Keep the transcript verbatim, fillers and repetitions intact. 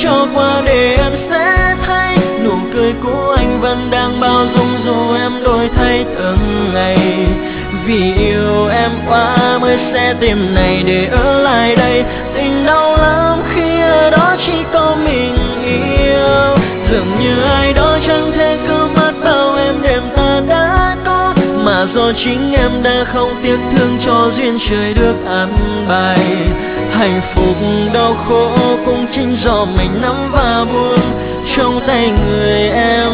cho qua để em sẽ thấy nụ cười của anh vẫn đang bao dung dù em đổi thay từng ngày. Vì yêu em quá mới sẽ tìm này để ở lại đây. Tình đau lắm khi ở đó chỉ có mình yêu. Dường như ai đó chẳng thể cứ mất bao em đêm ta đã có, mà do chính em đã không tiếc thương cho duyên trời được an bài. Hạnh phúc đau khổ cũng chính do mình nắm và buông trong tay người em